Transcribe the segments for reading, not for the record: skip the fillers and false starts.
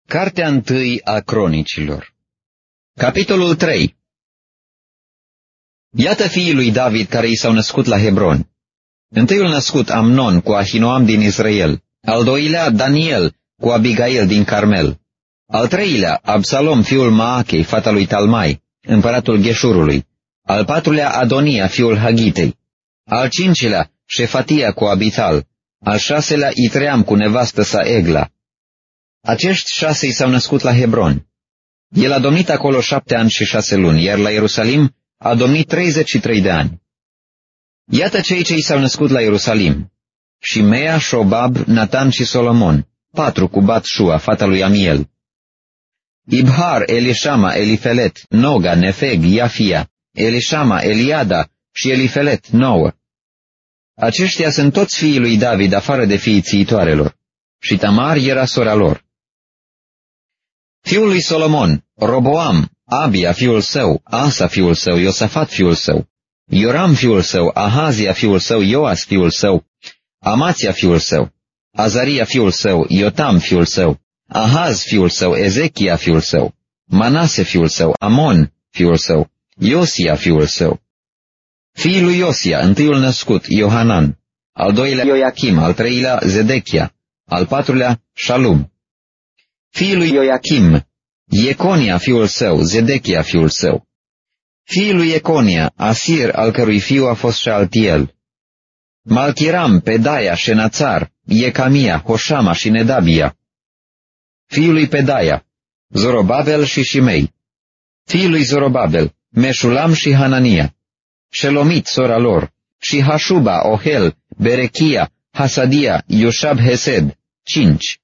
Cartea întâi a Cronicilor. Capitolul 3. Iată fiii lui David care i s-au născut la Hebron. Întâiul născut Amnon cu Ahinoam din Israel, al doilea Daniel cu Abigail din Carmel, al treilea Absalom fiul Maachei, fata lui Talmai, împăratul Gheșurului, al patrulea Adonia fiul Hagitei, al cincilea Șefatia cu Abital, al șaselea Itream cu nevastă sa Egla. Acești 6 i s-au născut la Hebron. El a domnit acolo 7 ani și 6 luni, iar la Ierusalim a domnit 33 de ani. Iată cei ce i s-au născut la Ierusalim: Shimea, Șobab, Natan și Solomon, 4 cu Bat-șua, fata lui Amiel. Ibhar, Elishama, Elifelet, Noga, Nefeg, Iafia, Elishama, Eliada și Elifelet, 9. Aceștia sunt toți fiii lui David, afară de fiii țiitoarelor. Și Tamar era sora lor. Fiul lui Solomon: Roboam, Abia fiul său, Asa fiul său, Iosafat fiul său, Ioram fiul său, Ahazia fiul său, Ioas fiul său, Amația fiul său, Azaria fiul său, Iotam fiul său, Ahaz fiul său, Ezechia fiul său, Manase fiul său, Amon fiul său, Iosia fiul său. Fiii lui Iosia: întâiul născut Iohanan, al doilea Ioachim, al treilea Zedechia, al patrulea Șalum. Fiii lui Ioachim: Ieconia fiul său, Zedechia fiul său. Fiii lui Ieconia: Asir, al cărui fiu a fost Șaltiel. Malchiram, Pedaia, Șenațar, Iecamia, Hoșama și Nedabia. Fiii lui Pedaia: Zorobabel și Shimei. Fiii lui Zorobabel: Meșulam și Hanania. Shelomit, sora lor, și Hașuba, Ohel, Berechia, Hasadia, Ioșab Hesed, 5.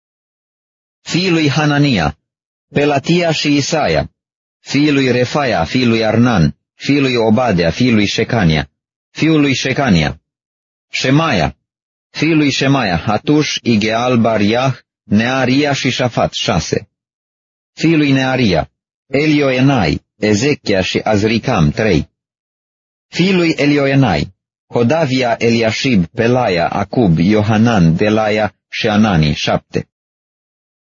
Fiii lui Hanania: Pelatia și Isaia. Fiii lui Refaia, fiii lui Arnan, fiii lui Obadea, fiii lui Șecania, fiul lui Șecania. Șemaia. Fiii lui Șemaia: Hatuș, Igeal, Bariah, Nearia și Șafat, 6. Fiii lui Nearia: Elioenai, Ezechia și Azricam, 3. Fiii lui Elioenai: Hodavia, Eliashib, Pelaia, Acub, Iohanan, Delaia și Anani, 7.